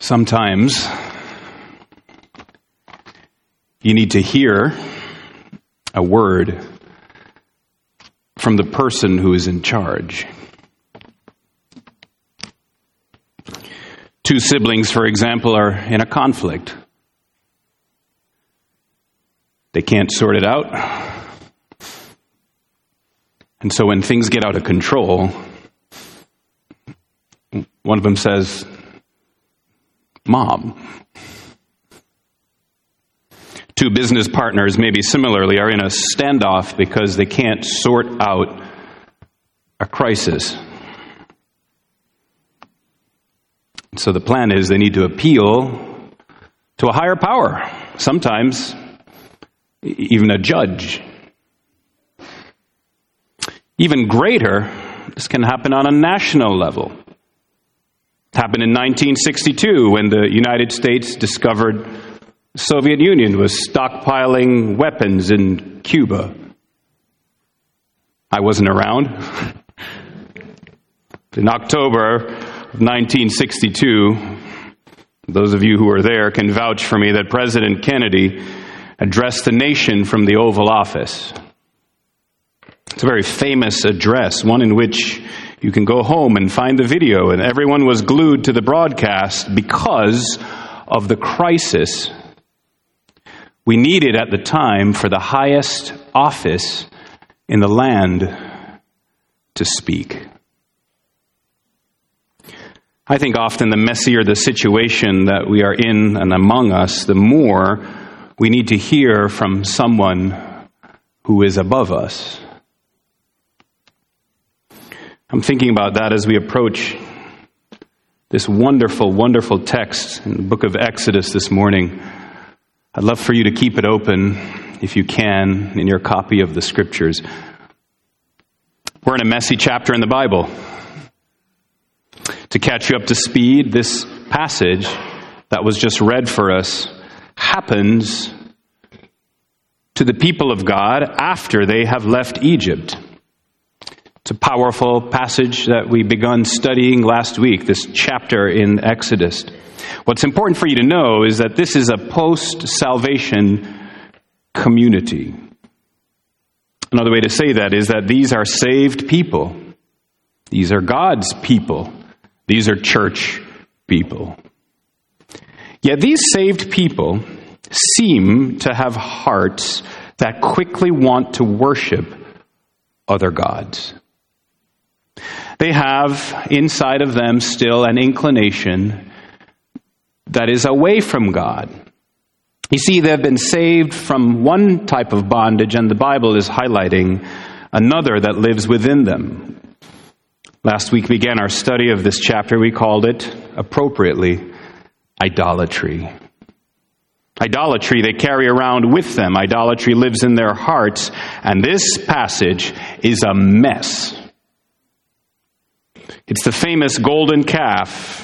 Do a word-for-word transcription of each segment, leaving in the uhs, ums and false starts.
Sometimes you need to hear a word from the person who is in charge. Two siblings, for example, are in a conflict. They can't sort it out. And so when things get out of control, one of them says, "Mom." Two business partners, maybe similarly, are in a standoff because they can't sort out a crisis. So the plan is they need to appeal to a higher power, sometimes even a judge. Even greater, this can happen on a national level. It happened in nineteen sixty-two when the United States discovered the Soviet Union was stockpiling weapons in Cuba. I wasn't around. In October of nineteen sixty-two, those of you who were there can vouch for me that President Kennedy addressed the nation from the Oval Office. It's a very famous address, one in which you can go home and find the video, and everyone was glued to the broadcast because of the crisis we needed at the time for the highest office in the land to speak. I think often the messier the situation that we are in and among us, the more we need to hear from someone who is above us. I'm thinking about that as we approach this wonderful, wonderful text in the book of Exodus this morning. I'd love for you to keep it open, if you can, in your copy of the Scriptures. We're in a messy chapter in the Bible. To catch you up to speed, this passage that was just read for us happens to the people of God after they have left Egypt. It's a powerful passage that we begun studying last week, this chapter in Exodus. What's important for you to know is that this is a post-salvation community. Another way to say that is that these are saved people. These are God's people. These are church people. Yet these saved people seem to have hearts that quickly want to worship other gods. They have inside of them still an inclination that is away from God. You see, they've been saved from one type of bondage, and the Bible is highlighting another that lives within them. Last week began our study of this chapter. We called it, appropriately, idolatry. Idolatry they carry around with them. Idolatry lives in their hearts, and this passage is a mess. It's the famous golden calf.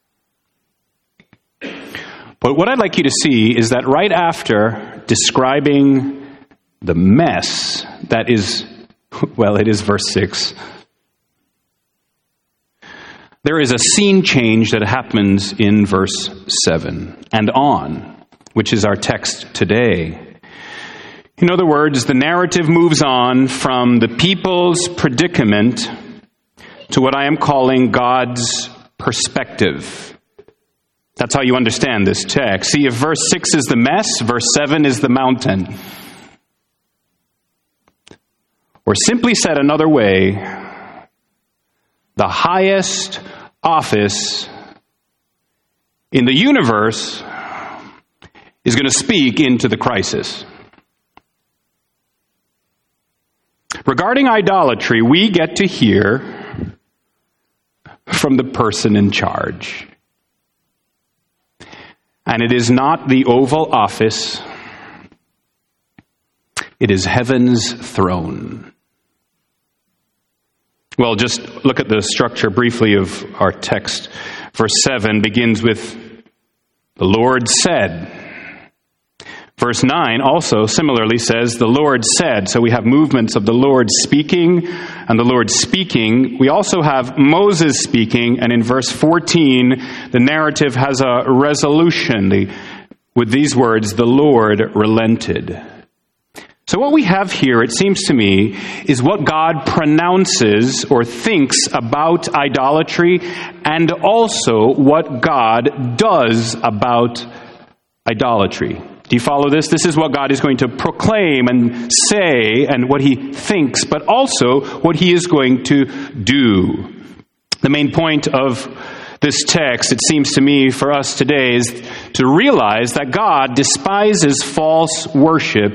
But what I'd like you to see is that right after describing the mess that is, well, it is verse six, there is a scene change that happens in verse seven and on, which is our text today. In other words, the narrative moves on from the people's predicament to what I am calling God's perspective. That's how you understand this text. See, if verse six is the mess, verse seven is the mountain. Or simply said another way, the highest office in the universe is going to speak into the crisis. Regarding idolatry, we get to hear from the person in charge. And it is not the Oval Office. It is heaven's throne. Well, just look at the structure briefly of our text. Verse seven begins with, "The Lord said." Verse nine also similarly says, the Lord said. So we have movements of the Lord speaking and the Lord speaking. We also have Moses speaking, and in verse fourteen, the narrative has a resolution. The, with these words, the Lord relented. So what we have here, it seems to me, is what God pronounces or thinks about idolatry, and also what God does about idolatry. Do you follow this? This is what God is going to proclaim and say, and what he thinks, but also what he is going to do. The main point of this text, it seems to me, for us today is to realize that God despises false worship,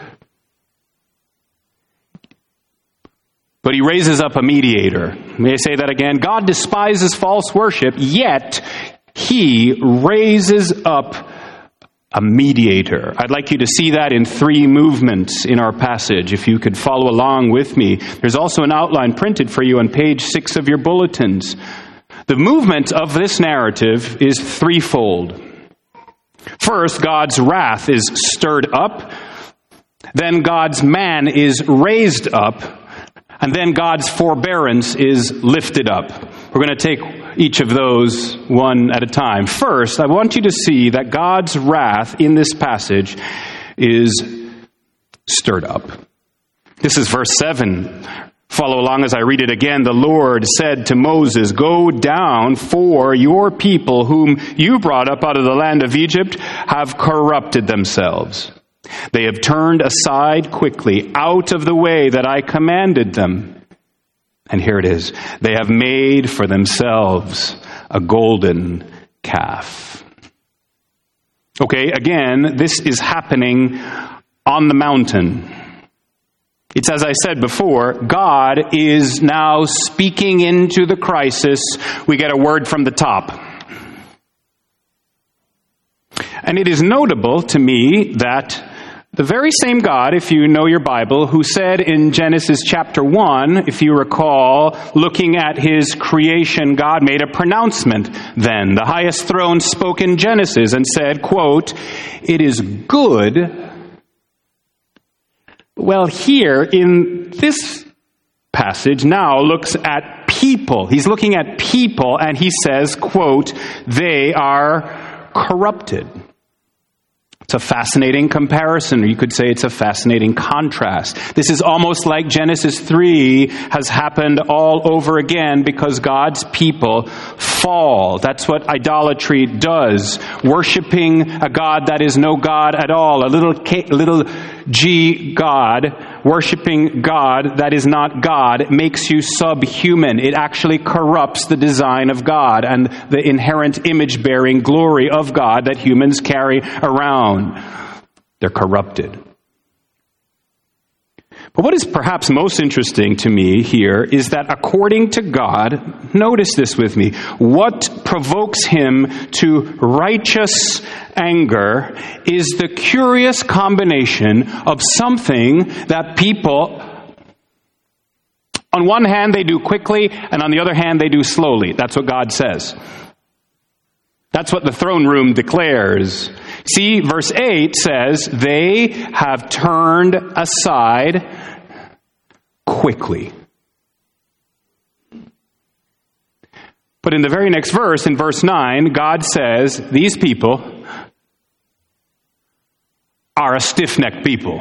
but he raises up a mediator. May I say that again? God despises false worship, yet he raises up a mediator. I'd like you to see that in three movements in our passage, if you could follow along with me. There's also an outline printed for you on page six of your bulletins. The movement of this narrative is threefold. First, God's wrath is stirred up. Then God's man is raised up. And then God's forbearance is lifted up. We're going to take each of those one at a time. First, I want you to see that God's wrath in this passage is stirred up. This is verse seven. Follow along as I read it again. The Lord said to Moses, "Go down, for your people whom you brought up out of the land of Egypt have corrupted themselves. They have turned aside quickly out of the way that I commanded them." And here it is. They have made for themselves a golden calf. Okay, again, this is happening on the mountain. It's as I said before, God is now speaking into the crisis. We get a word from the top. And it is notable to me that the very same God, if you know your Bible, who said in Genesis chapter one, if you recall, looking at his creation, God made a pronouncement then. The highest throne spoke in Genesis and said, quote, "It is good." Well, here in this passage now looks at people. He's looking at people and he says, quote, "They are corrupted." It's a fascinating comparison, or you could say it's a fascinating contrast. This is almost like Genesis three has happened all over again because God's people fall. That's what idolatry does. Worshipping a God that is no God at all, a little K, little G God, worshipping God that is not God, makes you subhuman. It actually corrupts the design of God and the inherent image-bearing glory of God that humans carry around. They're corrupted. But what is perhaps most interesting to me here is that according to God, notice this with me, what provokes him to righteous anger is the curious combination of something that people, on one hand, they do quickly, and on the other hand, they do slowly. That's what God says. That's what the throne room declares. See, verse eight says, "They have turned aside quickly." But in the very next verse, in verse nine, God says, these people are a stiff-necked people.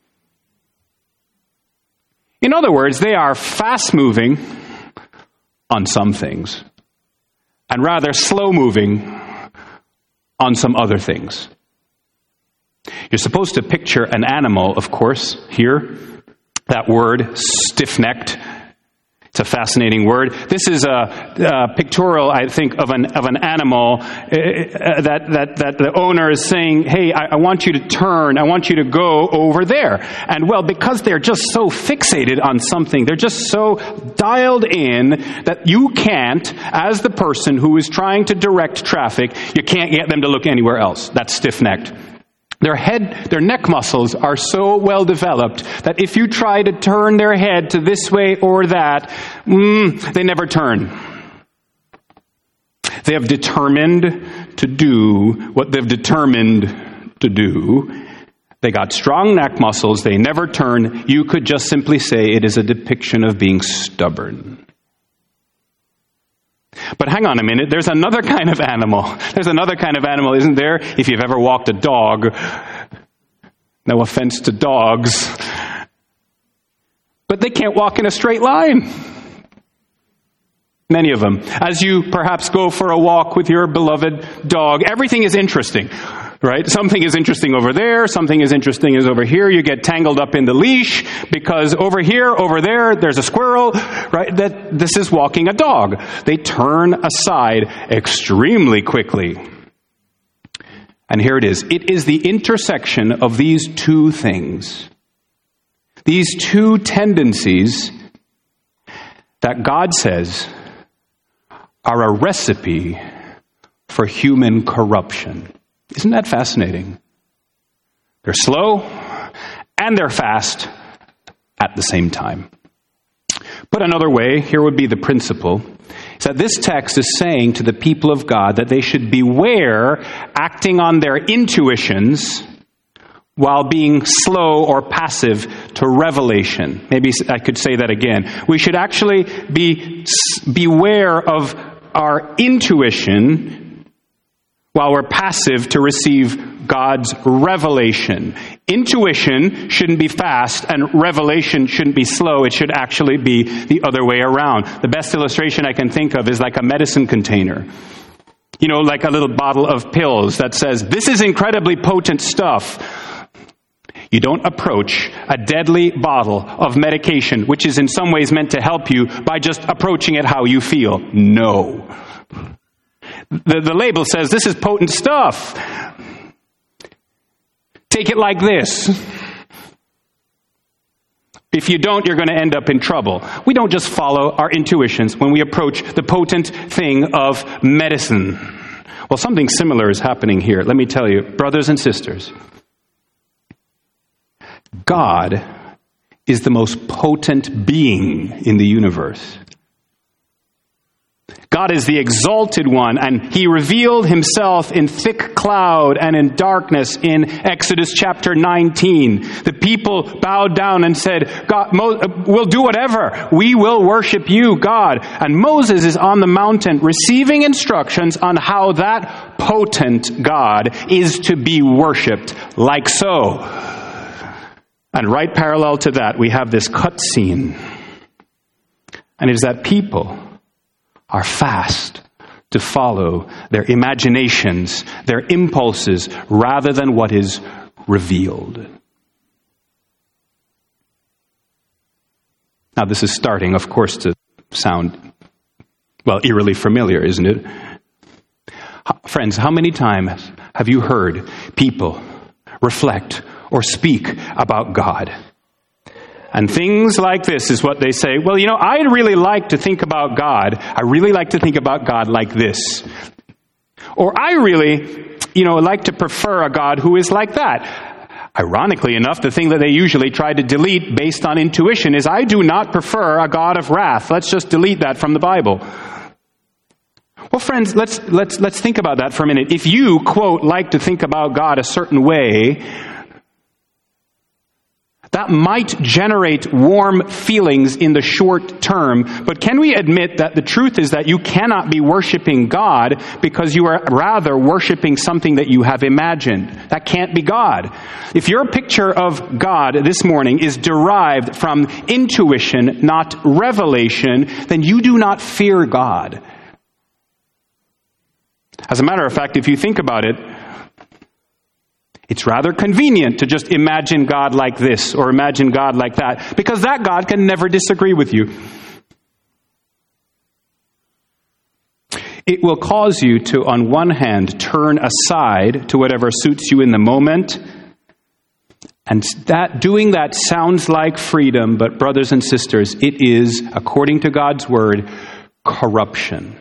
In other words, they are fast-moving on some things, and rather slow-moving on some other things. You're supposed to picture an animal, of course, here. That word, stiff-necked. It's a fascinating word. This is a, a pictorial, I think, of an of an animal uh, that that that the owner is saying, "Hey, I, I want you to turn. I want you to go over there." And well, because they're just so fixated on something, they're just so dialed in that you can't, as the person who is trying to direct traffic, you can't get them to look anywhere else. That's stiff-necked. Their head, their neck muscles are so well developed that if you try to turn their head to this way or that, mm, they never turn. They have determined to do what they've determined to do, They got strong neck muscles. They never turn. You could just simply say it is a depiction of being stubborn. But hang on a minute. There's another kind of animal. There's another kind of animal, isn't there? If you've ever walked a dog, no offense to dogs, but they can't walk in a straight line. Many of them. As you perhaps go for a walk with your beloved dog, everything is interesting, right? Something is interesting over there, something is interesting is over here. You get tangled up in the leash because over here, over there, there's a squirrel, right? That this is walking a dog. They turn aside extremely quickly. And here it is. It is the intersection of these two things, these two tendencies that God says are a recipe for human corruption. Isn't that fascinating? They're slow and they're fast at the same time. Put another way, here would be the principle, is that this text is saying to the people of God that they should beware acting on their intuitions while being slow or passive to revelation. Maybe I could say that again. We should actually be beware of our intuition while we're passive to receive God's revelation. Intuition shouldn't be fast and revelation shouldn't be slow. It should actually be the other way around. The best illustration I can think of is like a medicine container. You know, like a little bottle of pills that says, this is incredibly potent stuff. You don't approach a deadly bottle of medication, which is in some ways meant to help you, by just approaching it how you feel. No. The, the label says, this is potent stuff. Take it like this. If you don't, you're going to end up in trouble. We don't just follow our intuitions when we approach the potent thing of medicine. Well, something similar is happening here. Let me tell you, brothers and sisters, God is the most potent being in the universe. God is the exalted one, and he revealed himself in thick cloud and in darkness in Exodus chapter nineteen. The people bowed down and said, God, Mo- we'll do whatever. We will worship you, God. And Moses is on the mountain receiving instructions on how that potent God is to be worshipped, like so. And right parallel to that, we have this cut scene. And it is that people are fast to follow their imaginations, their impulses, rather than what is revealed. Now, this is starting, of course, to sound, well, eerily familiar, isn't it? Friends, how many times have you heard people reflect or speak about God? And things like this is what they say. Well, you know, I'd really like to think about God. I really like to think about God like this. Or I really, you know, like to prefer a God who is like that. Ironically enough, the thing that they usually try to delete based on intuition is, I do not prefer a God of wrath. Let's just delete that from the Bible. Well, friends, let's let's let's think about that for a minute. If you, quote, like to think about God a certain way, that might generate warm feelings in the short term, but can we admit that the truth is that you cannot be worshiping God because you are rather worshiping something that you have imagined? That can't be God. If your picture of God this morning is derived from intuition, not revelation, then you do not fear God. As a matter of fact, if you think about it, it's rather convenient to just imagine God like this or imagine God like that, because that God can never disagree with you. It will cause you to, on one hand, turn aside to whatever suits you in the moment. And that doing that sounds like freedom, but brothers and sisters, it is, according to God's word, corruption.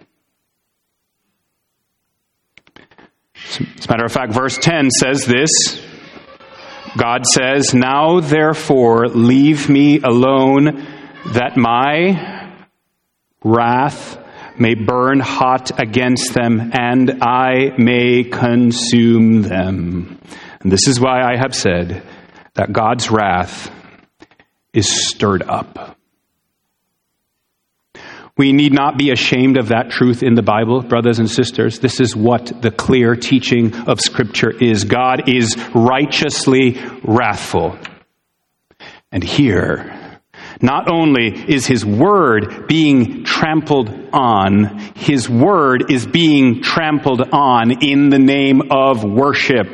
As a matter of fact, verse ten says this. God says, "Now therefore leave me alone, that my wrath may burn hot against them, and I may consume them." And this is why I have said that God's wrath is stirred up. We need not be ashamed of that truth in the Bible, brothers and sisters. This is what the clear teaching of Scripture is. God is righteously wrathful. And here, not only is his word being trampled on, his word is being trampled on in the name of worship.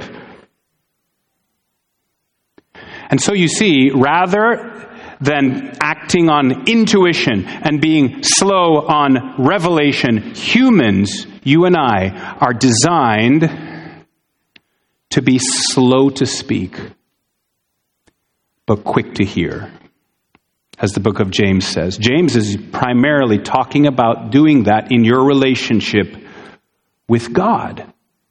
And so you see, rather than acting on intuition and being slow on revelation, humans, you and I, are designed to be slow to speak, but quick to hear, as the book of James says. James is primarily talking about doing that in your relationship with God.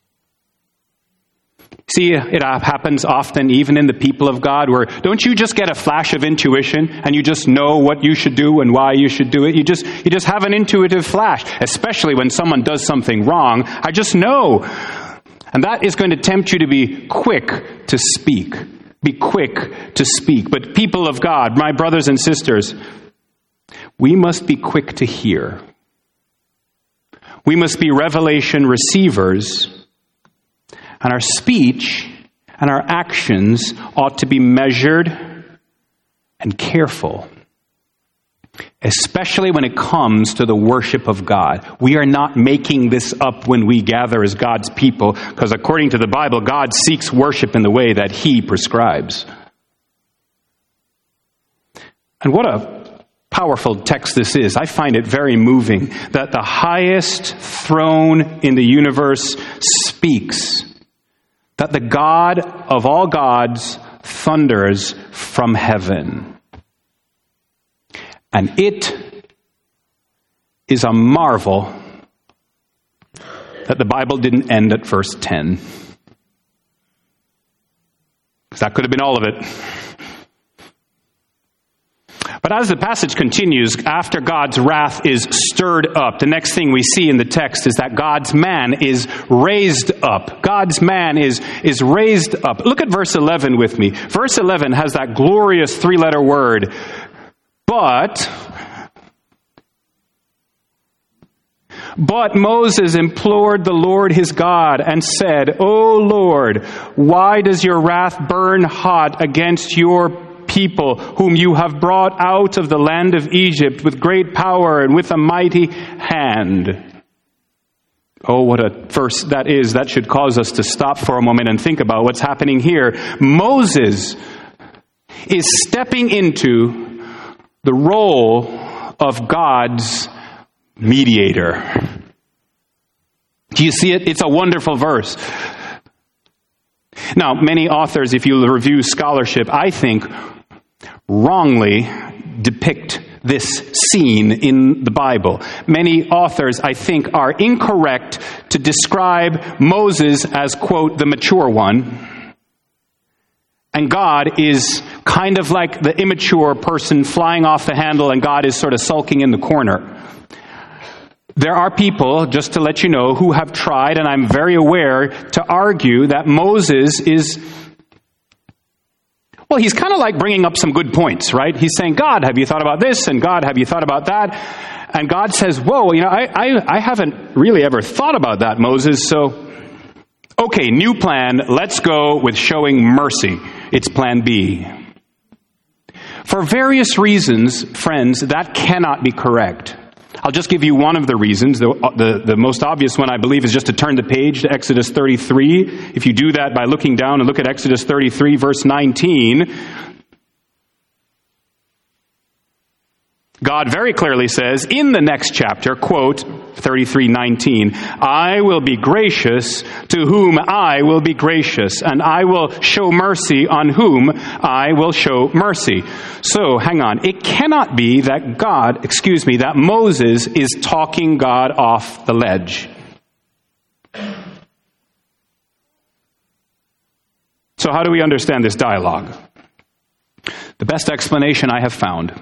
See, it happens often, even in the people of God, where don't you just get a flash of intuition and you just know what you should do and why you should do it? You just you just have an intuitive flash, especially when someone does something wrong. I just know. And that is going to tempt you to be quick to speak. Be quick to speak. But people of God, my brothers and sisters, we must be quick to hear. We must be revelation receivers. And our speech and our actions ought to be measured and careful, especially when it comes to the worship of God. We are not making this up when we gather as God's people, because according to the Bible, God seeks worship in the way that he prescribes. And what a powerful text this is. I find it very moving that the highest throne in the universe speaks, that the God of all gods thunders from heaven. And it is a marvel that the Bible didn't end at verse ten. Because that could have been all of it. But as the passage continues, after God's wrath is stirred up, the next thing we see in the text is that God's man is raised up. God's man is, is raised up. Look at verse eleven with me. Verse eleven has that glorious three-letter word, but. But Moses implored the Lord his God and said, O Lord, why does your wrath burn hot against your people whom you have brought out of the land of Egypt with great power and with a mighty hand? Oh, what a verse that is. That should cause us to stop for a moment and think about what's happening here. Moses is stepping into the role of God's mediator. Do you see it? It's a wonderful verse. Now, many authors, if you review scholarship, I think wrongly depict this scene in the Bible. Many authors, I think, are incorrect to describe Moses as, quote, the mature one. And God is kind of like the immature person flying off the handle, and God is sort of sulking in the corner. There are people, just to let you know, who have tried, and I'm very aware, to argue that Moses is, well, he's kind of like bringing up some good points, right? He's saying, God, have you thought about this? And God, have you thought about that? And God says, whoa, you know, I, I, I haven't really ever thought about that, Moses, so, okay, new plan, let's go with showing mercy. It's plan B. For various reasons, friends, that cannot be correct. I'll just give you one of the reasons. The, the, the most obvious one, I believe, is just to turn the page to Exodus thirty-three. If you do that by looking down and look at Exodus thirty-three, verse nineteen, God very clearly says in the next chapter, quote, thirty-three nineteen, I will be gracious to whom I will be gracious, and I will show mercy on whom I will show mercy. So, hang on. It cannot be that God, excuse me, that Moses is talking God off the ledge. So how do we understand this dialogue? The best explanation I have found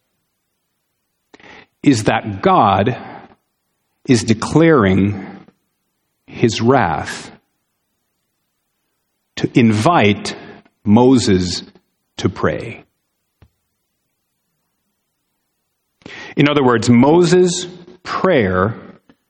is that God is declaring his wrath to invite Moses to pray. In other words, Moses' prayer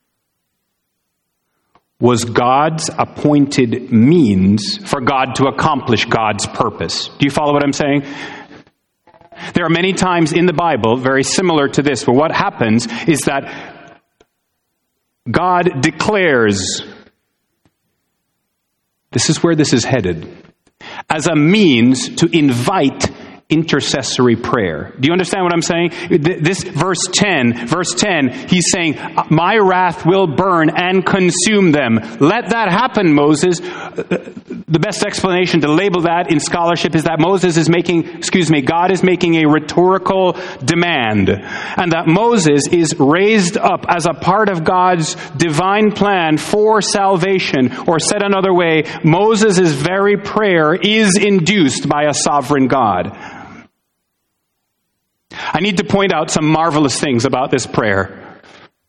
was God's appointed means for God to accomplish God's purpose. Do you follow what I'm saying? There are many times in the Bible, very similar to this, where what happens is that God declares, this is where this is headed, as a means to invite intercessory prayer. Do you understand what I'm saying? This verse ten, verse ten, he's saying, my wrath will burn and consume them. Let that happen, Moses. The best explanation to label that in scholarship is that Moses is making, excuse me, God is making a rhetorical demand. And that Moses is raised up as a part of God's divine plan for salvation. Or said another way, Moses' very prayer is induced by a sovereign God. I need to point out some marvelous things about this prayer.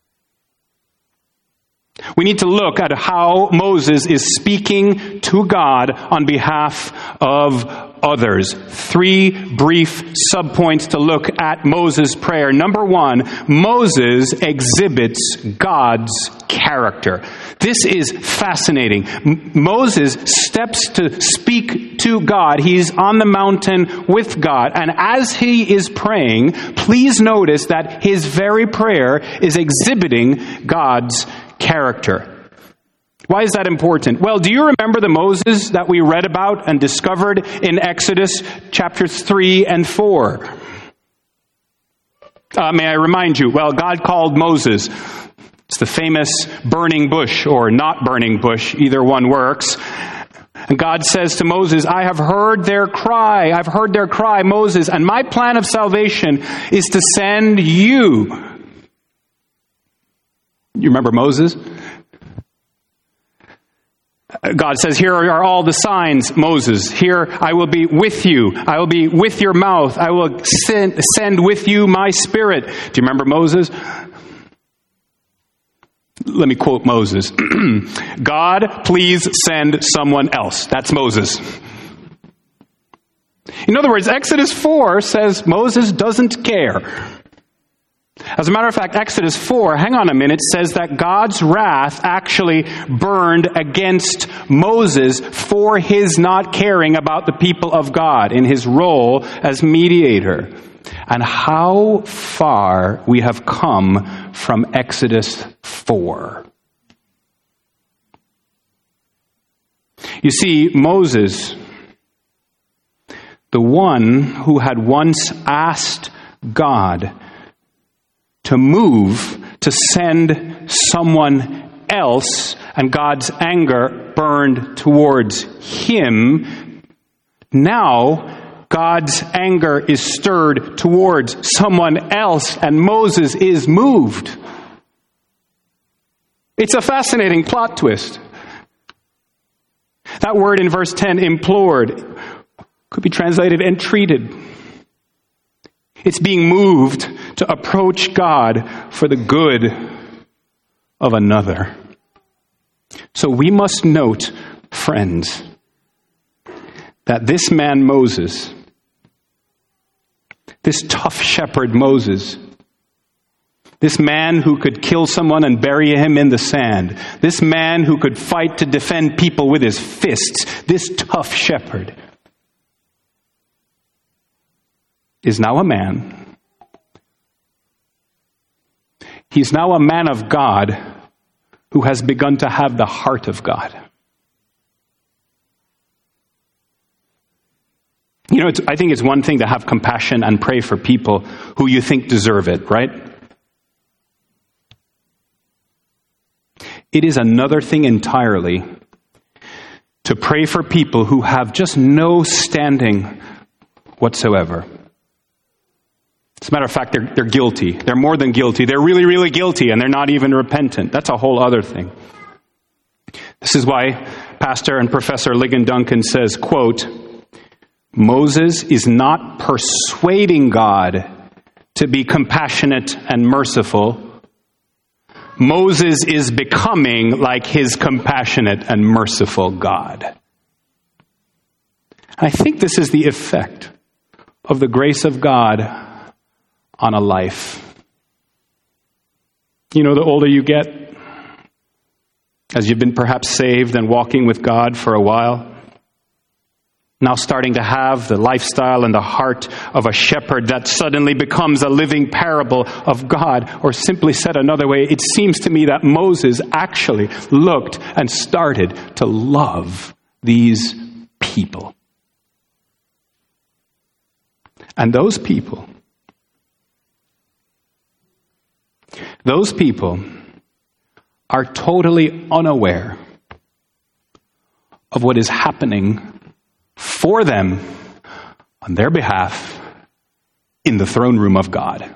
We need to look at how Moses is speaking to God on behalf of others. Three brief subpoints to look at Moses' prayer. Number one, Moses exhibits God's character. This is fascinating. M- Moses steps to speak to God. He's on the mountain with God. And as he is praying, please notice that his very prayer is exhibiting God's character. Why is that important? Well, do you remember the Moses that we read about and discovered in Exodus chapters three and four? Uh, may I remind you? Well, God called Moses. It's the famous burning bush or not burning bush. Either one works. And God says to Moses, I have heard their cry. I've heard their cry, Moses. And my plan of salvation is to send you. You remember Moses? God says, here are all the signs, Moses. Here I will be with you. I will be with your mouth. I will send, send with you my spirit. Do you remember Moses? Let me quote Moses. God, please send someone else. That's Moses. In other words, Exodus four says Moses doesn't care. As a matter of fact, Exodus four, hang on a minute, says that God's wrath actually burned against Moses for his not caring about the people of God in his role as mediator. And how far we have come from Exodus four. You see, Moses, the one who had once asked God to move, to send someone else, and God's anger burned towards him. Now, God's anger is stirred towards someone else, and Moses is moved. It's a fascinating plot twist. That word in verse ten, implored, could be translated entreated. It's being moved to approach God for the good of another. So we must note, friends, that this man Moses, this tough shepherd Moses, this man who could kill someone and bury him in the sand, this man who could fight to defend people with his fists, this tough shepherd is now a man. He's now a man of God who has begun to have the heart of God. You know, it's, I think it's one thing to have compassion and pray for people who you think deserve it, right? It is another thing entirely to pray for people who have just no standing whatsoever. As a matter of fact, they're, they're guilty. They're more than guilty. They're really, really guilty, and they're not even repentant. That's a whole other thing. This is why Pastor and Professor Ligon Duncan says, quote, Moses is not persuading God to be compassionate and merciful. Moses is becoming like his compassionate and merciful God. And I think this is the effect of the grace of God on a life. You know, the older you get, as you've been perhaps saved and walking with God for a while, now starting to have the lifestyle and the heart of a shepherd that suddenly becomes a living parable of God. Or simply said another way, it seems to me that Moses actually looked and started to love these people. And those people, those people are totally unaware of what is happening for them on their behalf in the throne room of God.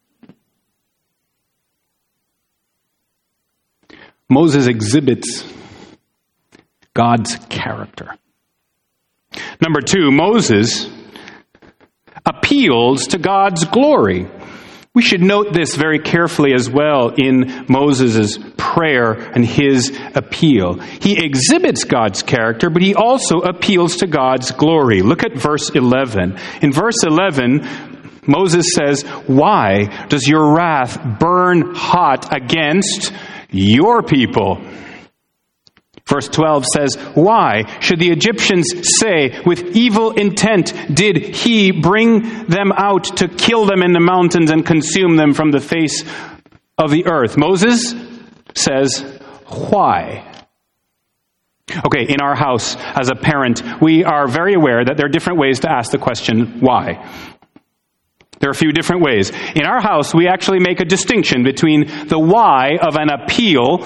Moses exhibits God's character. Number two, Moses appeals to God's glory. We should note this very carefully as well in Moses' prayer and his appeal. He exhibits God's character, but he also appeals to God's glory. Look at verse eleven. In verse eleven, Moses says, "Why does your wrath burn hot against your people?" Verse twelve says, "Why should the Egyptians say, with evil intent did he bring them out to kill them in the mountains and consume them from the face of the earth?" Moses says, "Why?" Okay, in our house, as a parent, we are very aware that there are different ways to ask the question, why? There are a few different ways. In our house, we actually make a distinction between the why of an appeal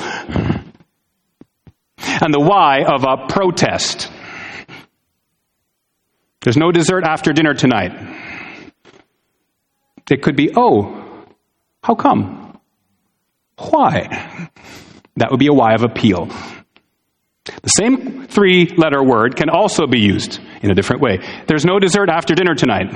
and the why of a protest. There's no dessert after dinner tonight. It could be, oh, how come? Why? That would be a why of appeal. The same three-letter word can also be used in a different way. There's no dessert after dinner tonight.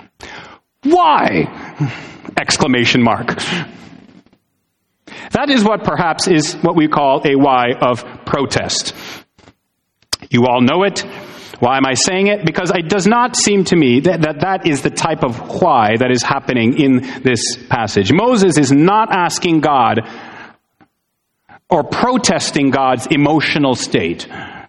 Why? Exclamation mark. That is what perhaps is what we call a why of protest. You all know it. Why am I saying it? Because it does not seem to me that, that that is the type of why that is happening in this passage. Moses is not asking God or protesting God's emotional state.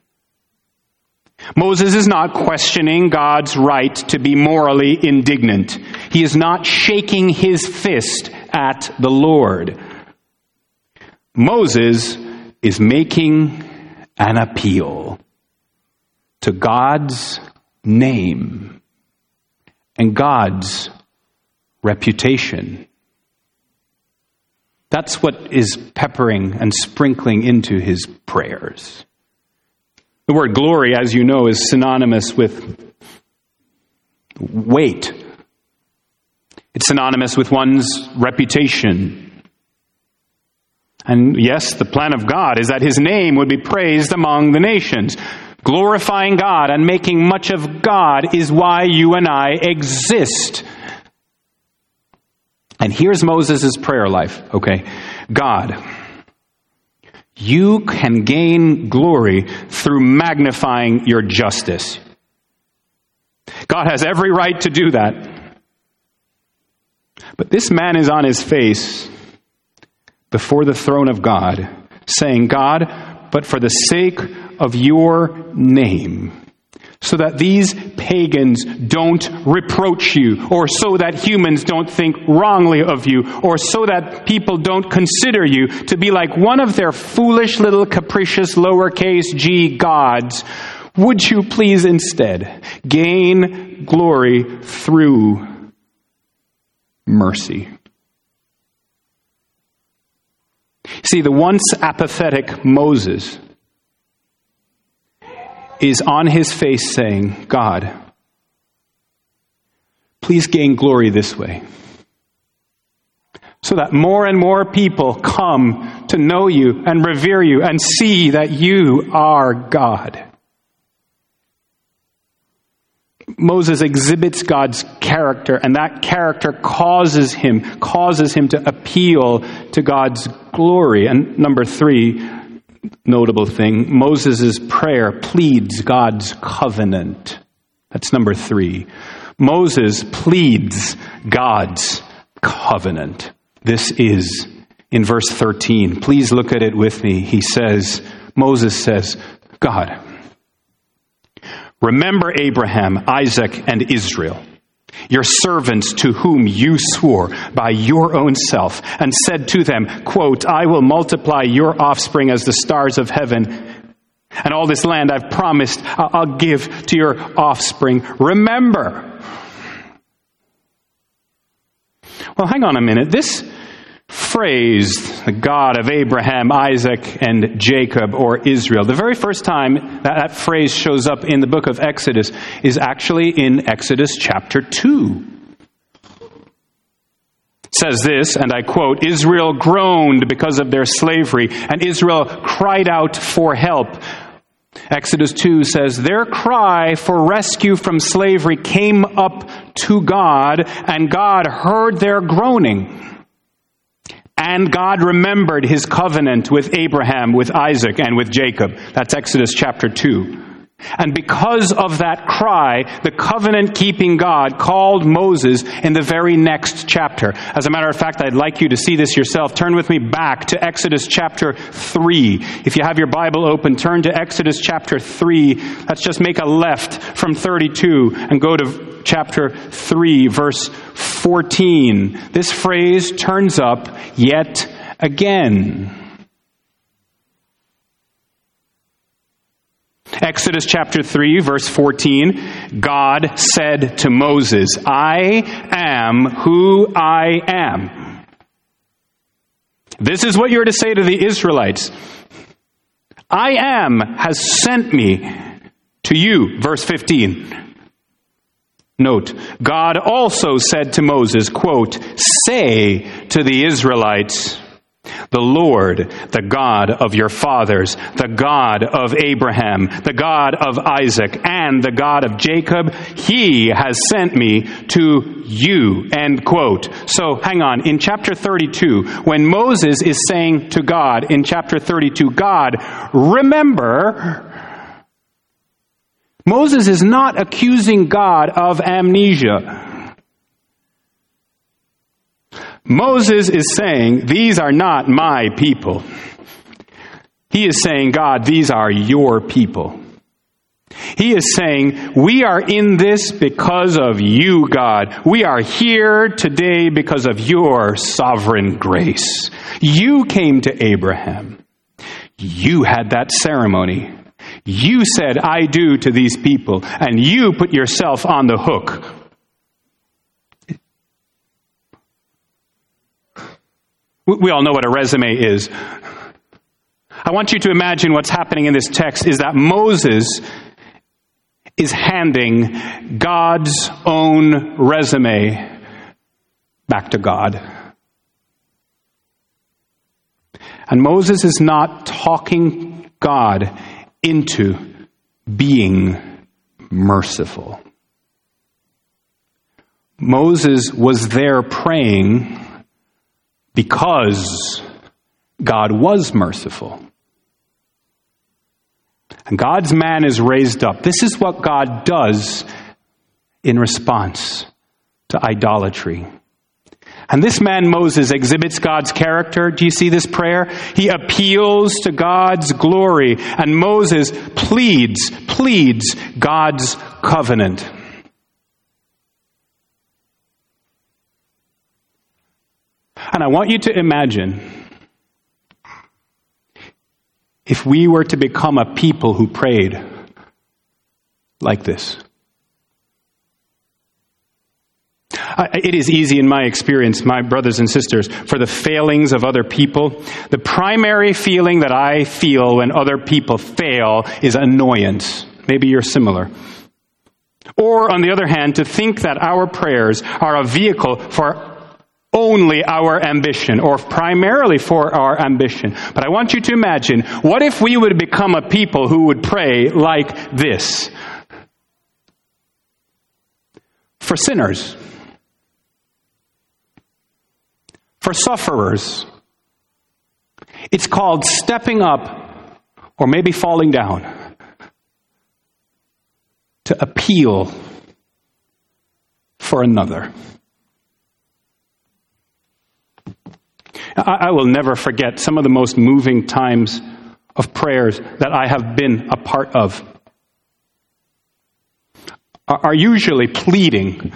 Moses is not questioning God's right to be morally indignant. He is not shaking his fist at the Lord. Moses is making an appeal to God's name and God's reputation. That's what is peppering and sprinkling into his prayers. The word glory, as you know, is synonymous with weight. It's synonymous with one's reputation. And yes, the plan of God is that his name would be praised among the nations. Glorifying God and making much of God is why you and I exist. And here's Moses' prayer life, okay? God, you can gain glory through magnifying your justice. God has every right to do that. But this man is on his face before the throne of God, saying, God, but for the sake of your name, so that these pagans don't reproach you, or so that humans don't think wrongly of you, or so that people don't consider you to be like one of their foolish little capricious lowercase g gods, would you please instead gain glory through mercy? See, the once apathetic Moses is on his face saying, God, please gain glory this way, so that more and more people come to know you and revere you and see that you are God. Moses exhibits God's character, and that character causes him, causes him to appeal to God's glory. And number three, notable thing, Moses' prayer pleads God's covenant. That's number three. Moses pleads God's covenant. This is in verse thirteen. Please look at it with me. He says, Moses says, God, remember Abraham, Isaac, and Israel, your servants to whom you swore by your own self, and said to them, quote, I will multiply your offspring as the stars of heaven, and all this land I've promised I'll give to your offspring. Remember. Well, hang on a minute. This phrase, the God of Abraham, Isaac, and Jacob, or Israel, the very first time that, that phrase shows up in the book of Exodus is actually in Exodus chapter two. It says this, and I quote, Israel groaned because of their slavery, and Israel cried out for help. Exodus two says, their cry for rescue from slavery came up to God, and God heard their groaning. And God remembered his covenant with Abraham, with Isaac, and with Jacob. That's Exodus chapter two. And because of that cry, the covenant-keeping God called Moses in the very next chapter. As a matter of fact, I'd like you to see this yourself. Turn with me back to Exodus chapter three. If you have your Bible open, turn to Exodus chapter three. Let's just make a left from thirty-two and go to chapter three, verse fourteen. This phrase turns up yet again. Exodus chapter three, verse fourteen, God said to Moses, I am who I am. This is what you're to say to the Israelites. I am has sent me to you. Verse fifteen. Note, God also said to Moses, quote, say to the Israelites, the Lord, the God of your fathers, the God of Abraham, the God of Isaac, and the God of Jacob, he has sent me to you, end quote. So hang on, in chapter thirty-two, when Moses is saying to God in chapter thirty-two, God, remember, Moses is not accusing God of amnesia. Moses is saying, these are not my people. He is saying, God, these are your people. He is saying, we are in this because of you, God. We are here today because of your sovereign grace. You came to Abraham. You had that ceremony. You said, I do to these people, and you put yourself on the hook. We all know what a resume is. I want you to imagine what's happening in this text is that Moses is handing God's own resume back to God. And Moses is not talking God into being merciful. Moses was there praying because God was merciful. And God's man is raised up. This is what God does in response to idolatry. And this man, Moses, exhibits God's character. Do you see this prayer? He appeals to God's glory. And Moses pleads, pleads God's covenant. And I want you to imagine if we were to become a people who prayed like this. It is easy in my experience, my brothers and sisters, for the failings of other people. The primary feeling that I feel when other people fail is annoyance. Maybe you're similar. Or, on the other hand, to think that our prayers are a vehicle for only our ambition, or primarily for our ambition. But I want you to imagine, what if we would become a people who would pray like this? For sinners. For sufferers. It's called stepping up, or maybe falling down, to appeal for another. I, I will never forget some of the most moving times of prayers that I have been a part of are, are usually pleading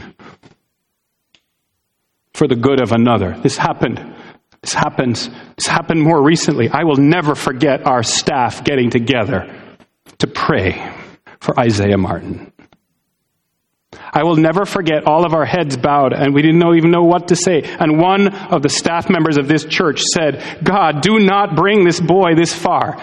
for the good of another. This happened. This happens. This happened more recently. I will never forget our staff getting together to pray for Isaiah Martin. I will never forget all of our heads bowed and we didn't know, even know what to say. And one of the staff members of this church said, God, do not bring this boy this far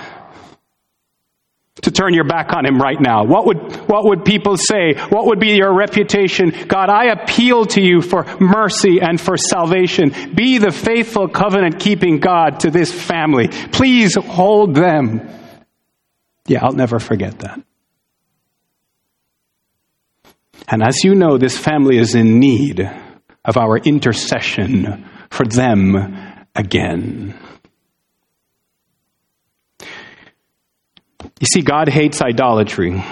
to turn your back on him right now. What would, what would people say? What would be your reputation? God, I appeal to you for mercy and for salvation. Be the faithful covenant-keeping God to this family. Please hold them. Yeah, I'll never forget that. And as you know, this family is in need of our intercession for them again. You see, God hates idolatry.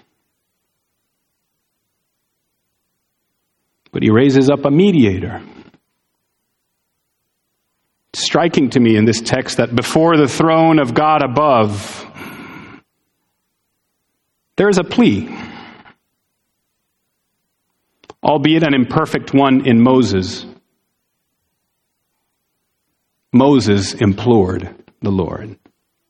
But he raises up a mediator. It's striking to me in this text that before the throne of God above, there is a plea, albeit an imperfect one in Moses. Moses implored the Lord.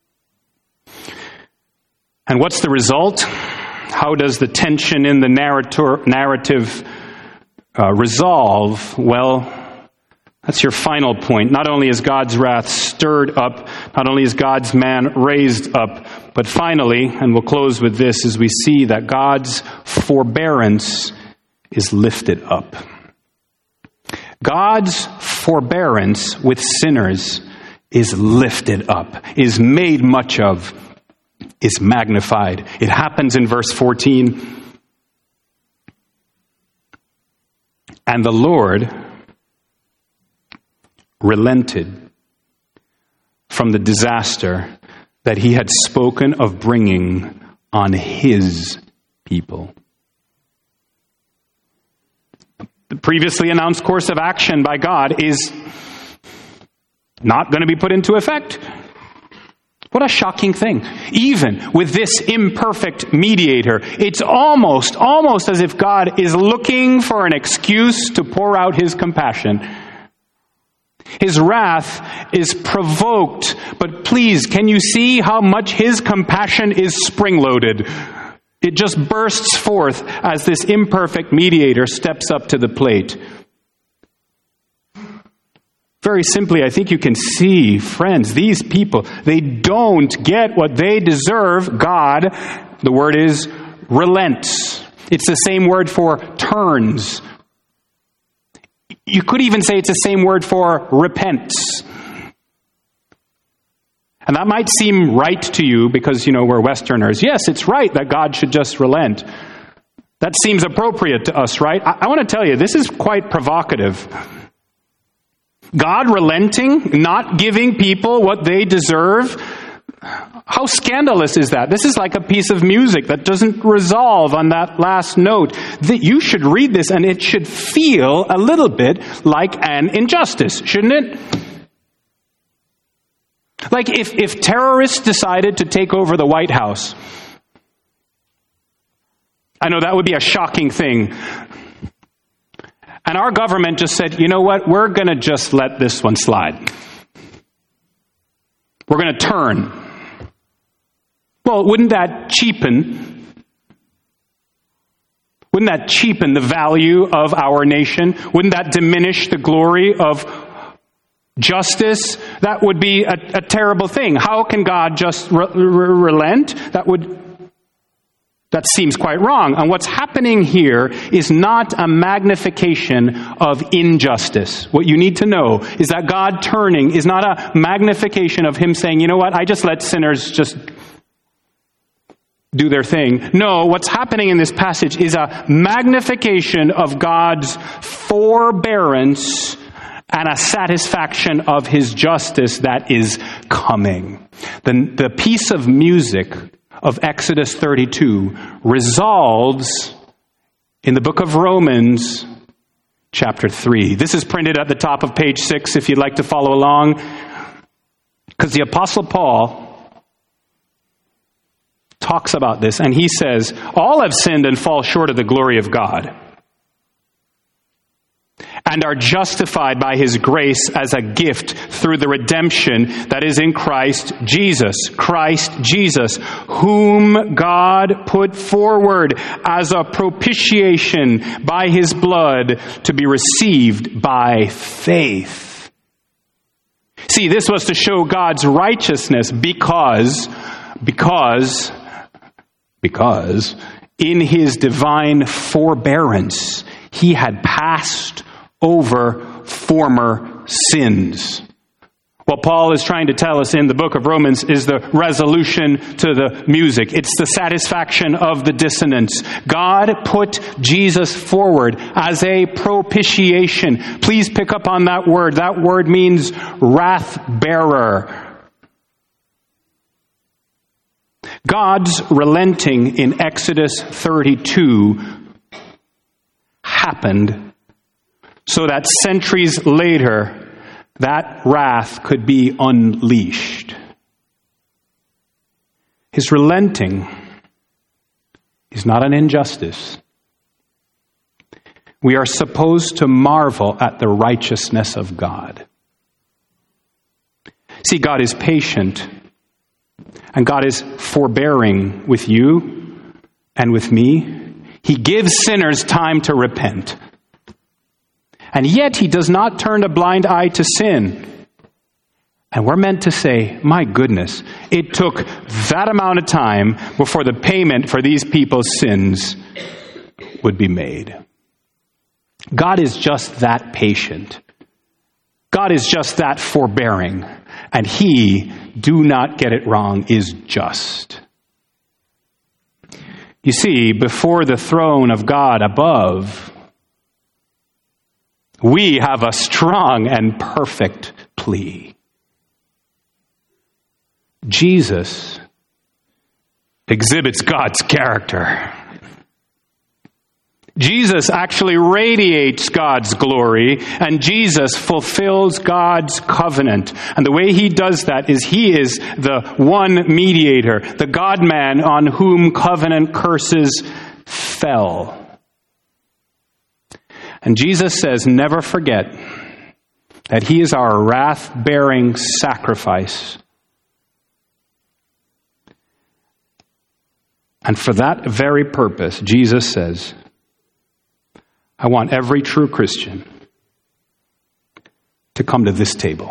And what's the result? How does the tension in the narrator, narrative uh, resolve? Well, that's your final point. Not only is God's wrath stirred up, not only is God's man raised up, but finally, and we'll close with this, as we see that God's forbearance is lifted up. God's forbearance with sinners is lifted up, is made much of, is magnified. It happens in verse fourteen. And the Lord relented from the disaster that he had spoken of bringing on his people. The previously announced course of action by God is not going to be put into effect. What a shocking thing. Even with this imperfect mediator, it's almost, almost as if God is looking for an excuse to pour out his compassion. His wrath is provoked, but please, can you see how much his compassion is spring-loaded? It just bursts forth as this imperfect mediator steps up to the plate. Very simply, I think you can see, friends, these people, they don't get what they deserve. God, the word is relents. It's the same word for turns. You could even say it's the same word for repents. And that might seem right to you because, you know, we're Westerners. Yes, it's right that God should just relent. That seems appropriate to us, right? I, I want to tell you, this is quite provocative. God relenting, not giving people what they deserve. How scandalous is that? This is like a piece of music that doesn't resolve on that last note. That you should read this and it should feel a little bit like an injustice, shouldn't it? Like if, if terrorists decided to take over the White House. I know that would be a shocking thing. And our government just said, you know what, we're going to just let this one slide. We're going to turn. Well, wouldn't that cheapen, wouldn't that cheapen the value of our nation? Wouldn't that diminish the glory of justice? That would be a, a terrible thing. How can God just re- re- relent? That would That seems quite wrong. And what's happening here is not a magnification of injustice. What you need to know is that God turning is not a magnification of him saying, you know what, I just let sinners just do their thing. No, what's happening in this passage is a magnification of God's forbearance and a satisfaction of his justice that is coming. The, the piece of music of Exodus thirty-two resolves in the book of Romans, chapter three. This is printed at the top of page six if you'd like to follow along, because the Apostle Paul talks about this, and he says, all have sinned and fall short of the glory of God, and are justified by his grace as a gift through the redemption that is in Christ Jesus. Christ Jesus, whom God put forward as a propitiation by his blood to be received by faith. See, this was to show God's righteousness because, because, because in his divine forbearance, he had passed over former sins. What Paul is trying to tell us in the book of Romans is the resolution to the music. It's the satisfaction of the dissonance. God put Jesus forward as a propitiation. Please pick up on that word. That word means wrath bearer. God's relenting in Exodus thirty-two happened so that centuries later, that wrath could be unleashed. His relenting is not an injustice. We are supposed to marvel at the righteousness of God. See, God is patient, and God is forbearing with you and with me. He gives sinners time to repent. And yet he does not turn a blind eye to sin. And we're meant to say, my goodness, it took that amount of time before the payment for these people's sins would be made. God is just that patient. God is just that forbearing. And he, do not get it wrong, is just. You see, before the throne of God above, we have a strong and perfect plea. Jesus exhibits God's character. Jesus actually radiates God's glory, and Jesus fulfills God's covenant. And the way he does that is he is the one mediator, the God-man on whom covenant curses fell. And Jesus says, never forget that he is our wrath-bearing sacrifice. And for that very purpose, Jesus says, I want every true Christian to come to this table,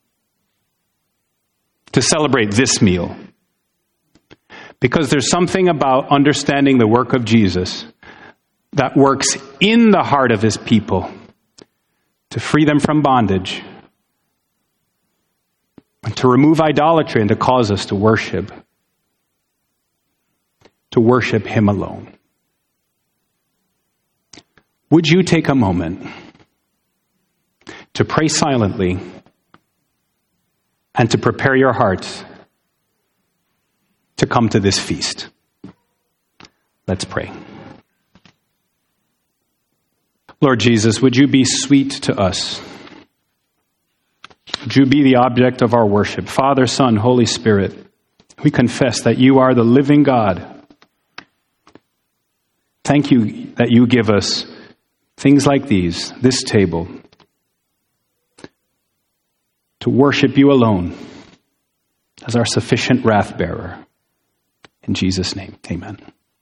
to celebrate this meal. Because there's something about understanding the work of Jesus that works in the heart of his people to free them from bondage and to remove idolatry and to cause us to worship, to worship him alone. Would you take a moment to pray silently and to prepare your hearts to come to this feast? Let's pray. Lord Jesus, would you be sweet to us? Would you be the object of our worship? Father, Son, Holy Spirit, we confess that you are the living God. Thank you that you give us things like these, this table, to worship you alone as our sufficient wrath bearer. In Jesus' name, amen.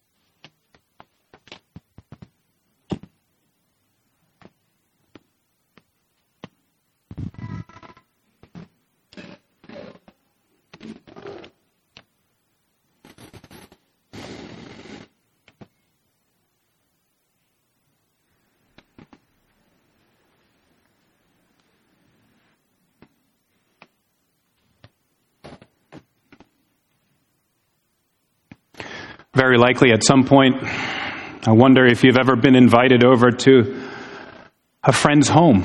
Very likely at some point, I wonder if you've ever been invited over to a friend's home.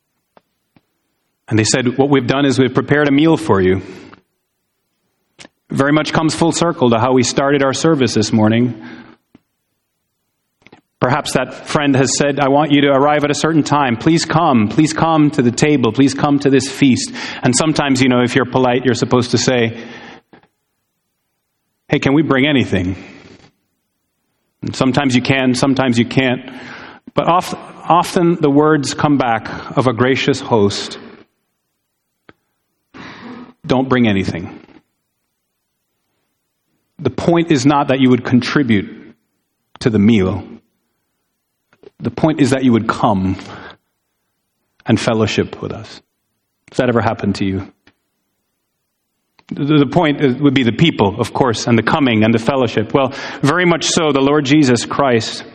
And they said, what we've done is we've prepared a meal for you. Very much comes full circle to how we started our service this morning. Perhaps that friend has said, I want you to arrive at a certain time. Please come. Please come to the table. Please come to this feast. And sometimes, you know, if you're polite, you're supposed to say, hey, can we bring anything? And sometimes you can, sometimes you can't. But often, often the words come back of a gracious host. Don't bring anything. The point is not that you would contribute to the meal. The point is that you would come and fellowship with us. Has that ever happened to you? The point would be the people, of course, and the coming and the fellowship. Well, very much so, the Lord Jesus Christ,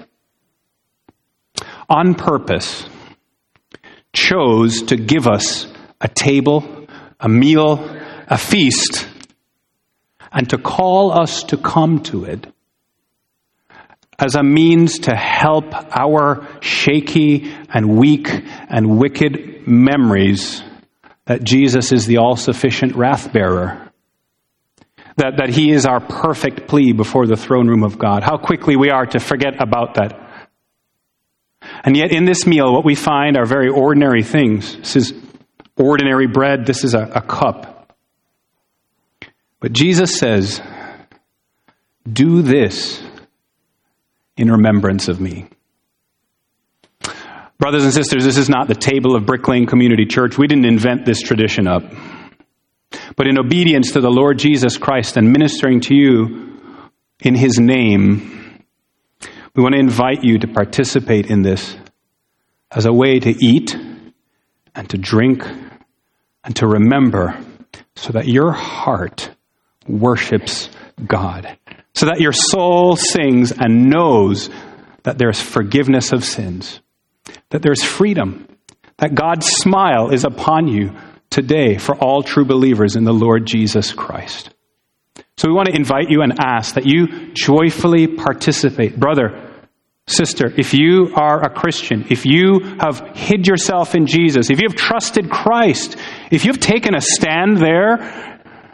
on purpose, chose to give us a table, a meal, a feast, and to call us to come to it as a means to help our shaky and weak and wicked memories that Jesus is the all-sufficient wrath-bearer, that, that he is our perfect plea before the throne room of God. How quickly we are to forget about that. And yet in this meal, what we find are very ordinary things. This is ordinary bread. This is a, a cup. But Jesus says, do this in remembrance of me. Brothers and sisters, this is not the table of Brick Lane Community Church. We didn't invent this tradition up. But in obedience to the Lord Jesus Christ and ministering to you in his name, we want to invite you to participate in this as a way to eat and to drink and to remember, so that your heart worships God, so that your soul sings and knows that there's forgiveness of sins, that there's freedom, that God's smile is upon you today for all true believers in the Lord Jesus Christ. So we want to invite you and ask that you joyfully participate. Brother, sister, if you are a Christian, if you have hid yourself in Jesus, if you have trusted Christ, if you've taken a stand there,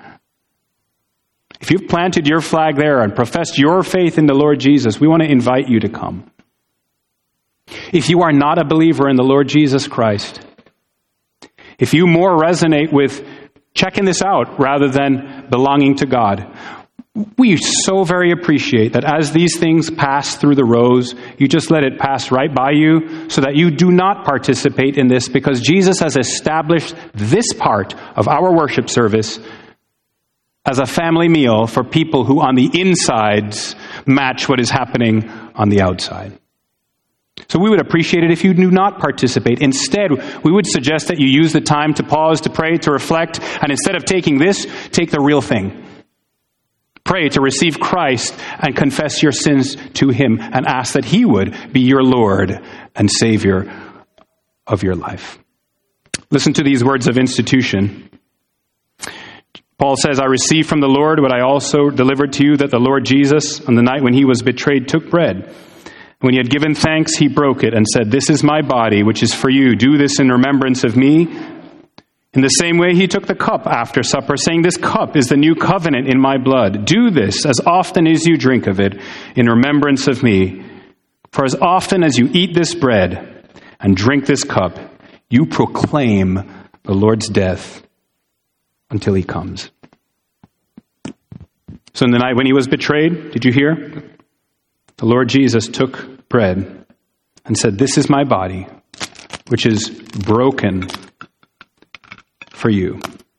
if you've planted your flag there and professed your faith in the Lord Jesus, we want to invite you to come. If you are not a believer in the Lord Jesus Christ, if you more resonate with checking this out rather than belonging to God, we so very appreciate that as these things pass through the rows, you just let it pass right by you so that you do not participate in this, because Jesus has established this part of our worship service as a family meal for people who on the insides match what is happening on the outside. So we would appreciate it if you do not participate. Instead, we would suggest that you use the time to pause, to pray, to reflect, and instead of taking this, take the real thing. Pray to receive Christ and confess your sins to him and ask that he would be your Lord and Savior of your life. Listen to these words of institution. Paul says, I received from the Lord what I also delivered to you, that the Lord Jesus, on the night when he was betrayed, took bread. When he had given thanks, he broke it and said, this is my body, which is for you. Do this in remembrance of me. In the same way, he took the cup after supper, saying, this cup is the new covenant in my blood. Do this as often as you drink of it in remembrance of me. For as often as you eat this bread and drink this cup, you proclaim the Lord's death until he comes. So in the night when he was betrayed, did you hear? The Lord Jesus took bread and said, this is my body, which is broken for you.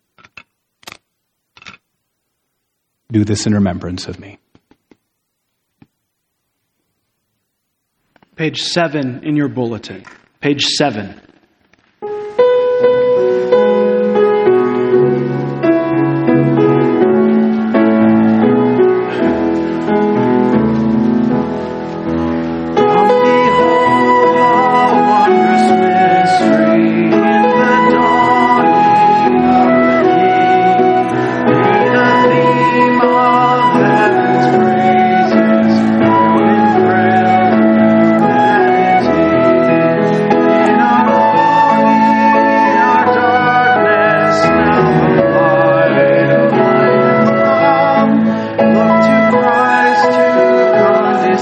Do this in remembrance of me. Page seven in your bulletin. Page seven. In our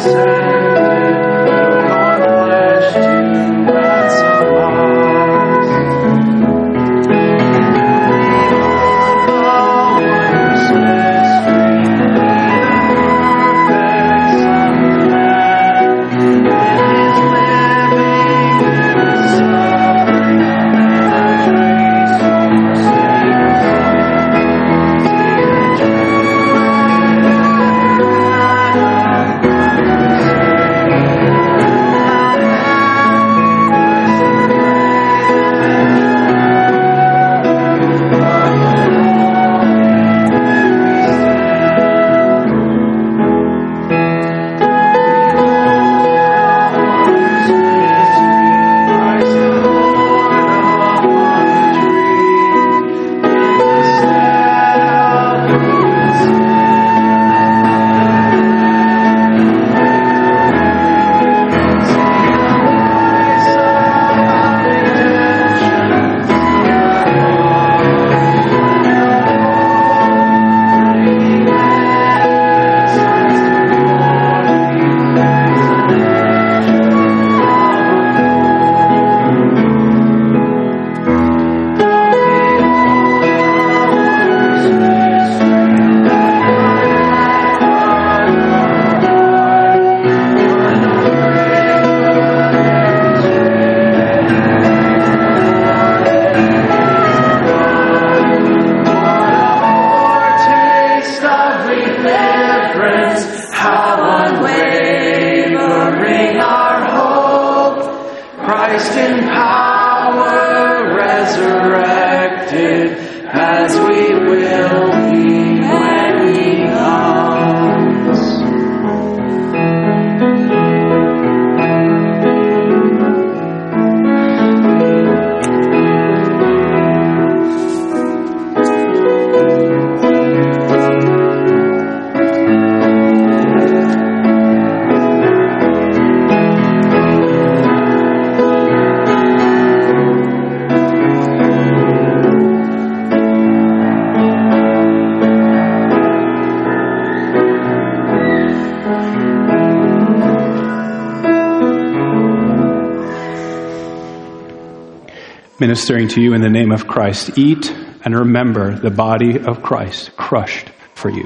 Ministering to you in the name of Christ. Eat and remember the body of Christ crushed for you.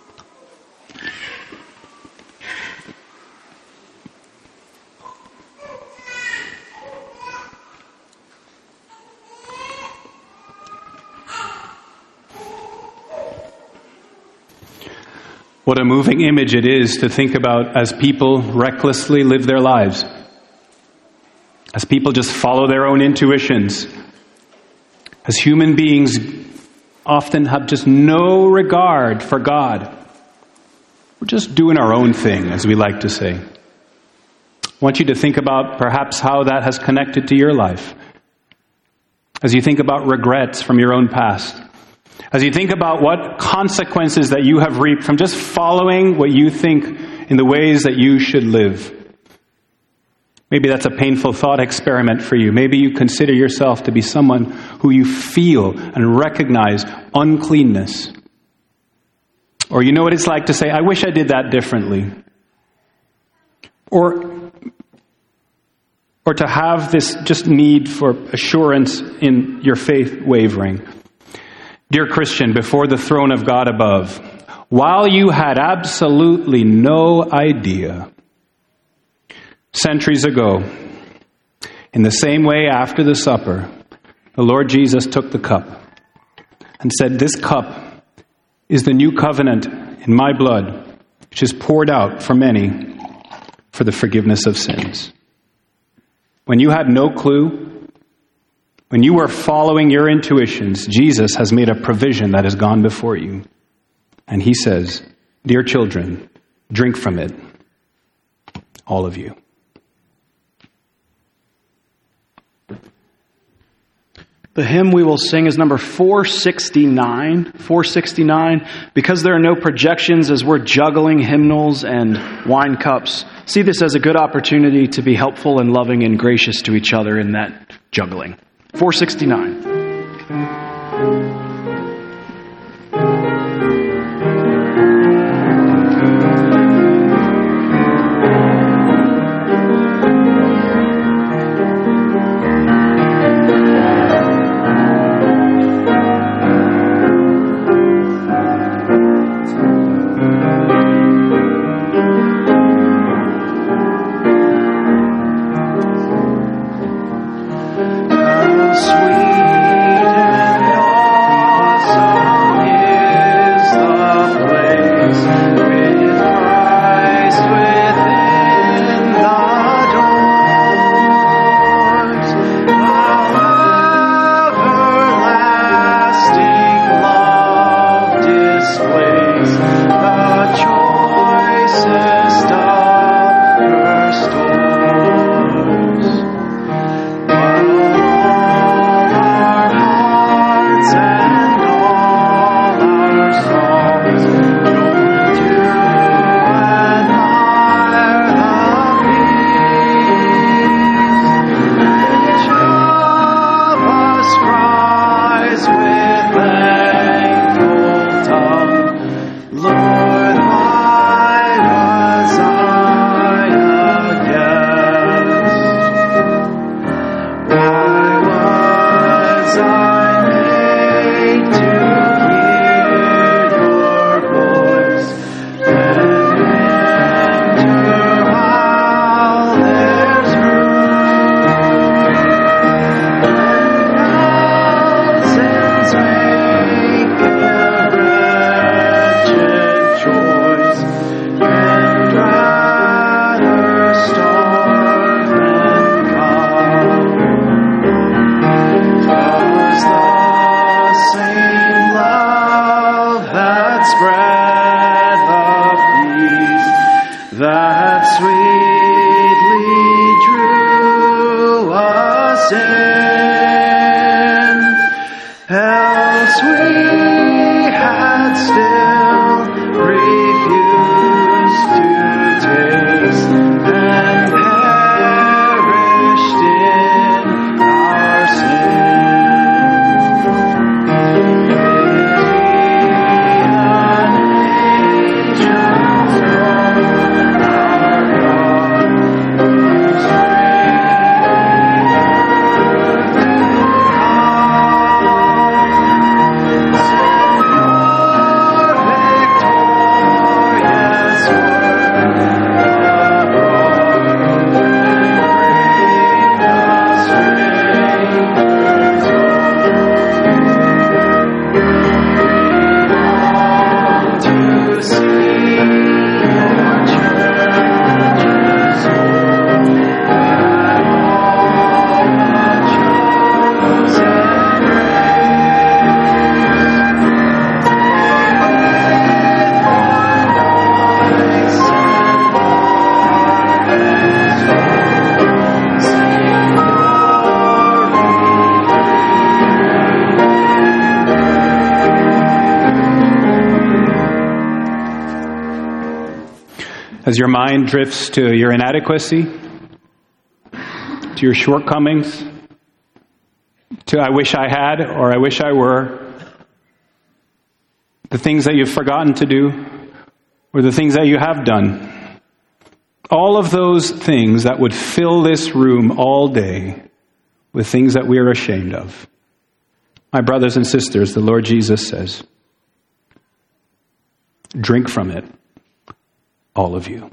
What a moving image it is to think about as people recklessly live their lives. As people just follow their own intuitions. As human beings often have just no regard for God. We're just doing our own thing, as we like to say. I want you to think about perhaps how that has connected to your life. As you think about regrets from your own past. As you think about what consequences that you have reaped from just following what you think in the ways that you should live. Maybe that's a painful thought experiment for you. Maybe you consider yourself to be someone who you feel and recognize uncleanness. Or you know what it's like to say, I wish I did that differently. Or, or to have this just need for assurance in your faith wavering. Dear Christian, before the throne of God above, while you had absolutely no idea, centuries ago, in the same way after the supper, the Lord Jesus took the cup and said, this cup is the new covenant in my blood, which is poured out for many for the forgiveness of sins. When you had no clue, when you were following your intuitions, Jesus has made a provision that has gone before you. And he says, dear children, drink from it, all of you. The hymn we will sing is number four sixty-nine. four sixty-nine. Because there are no projections as we're juggling hymnals and wine cups, see this as a good opportunity to be helpful and loving and gracious to each other in that juggling. four sixty-nine. that sweetly drew us in. Else we had still refused to taste and perished in our sin. As your mind drifts to your inadequacy, to your shortcomings, to I wish I had or I wish I were, the things that you've forgotten to do or the things that you have done, all of those things that would fill this room all day with things that we are ashamed of. My brothers and sisters, the Lord Jesus says, drink from it, all of you.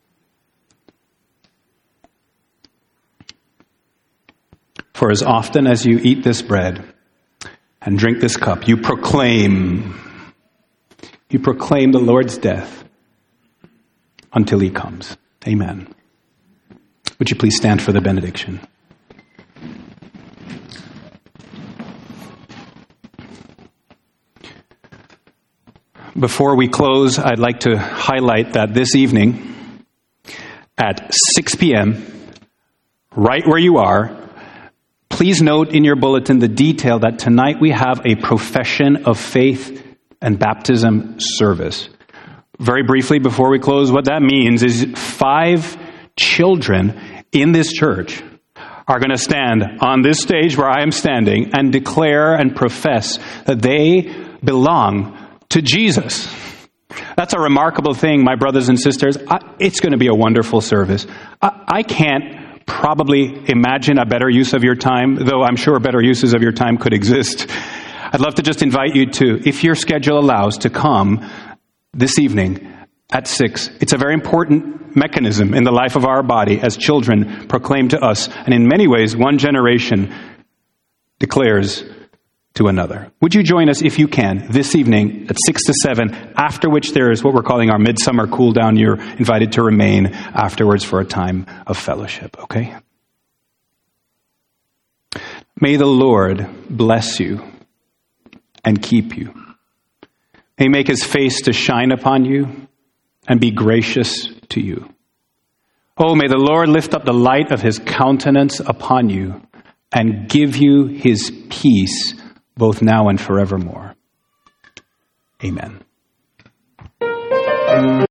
For as often as you eat this bread and drink this cup, you proclaim, you proclaim the Lord's death until he comes. Amen. Would you please stand for the benediction? Before we close, I'd like to highlight that this evening at six p.m., right where you are, please note in your bulletin the detail that tonight we have a profession of faith and baptism service. Very briefly, before we close, what that means is five children in this church are going to stand on this stage where I am standing and declare and profess that they belong to Jesus. That's a remarkable thing, my brothers and sisters. I, it's going to be a wonderful service. I, I can't probably imagine a better use of your time, though I'm sure better uses of your time could exist. I'd love to just invite you to, if your schedule allows, to come this evening at six. It's a very important mechanism in the life of our body as children proclaim to us. And in many ways, one generation declares to another. Would you join us, if you can, this evening at six to seven, after which there is what we're calling our midsummer cool down. You're invited to remain afterwards for a time of fellowship, okay? May the Lord bless you and keep you. May he make his face to shine upon you and be gracious to you. Oh, may the Lord lift up the light of his countenance upon you and give you his peace both now and forevermore. Amen.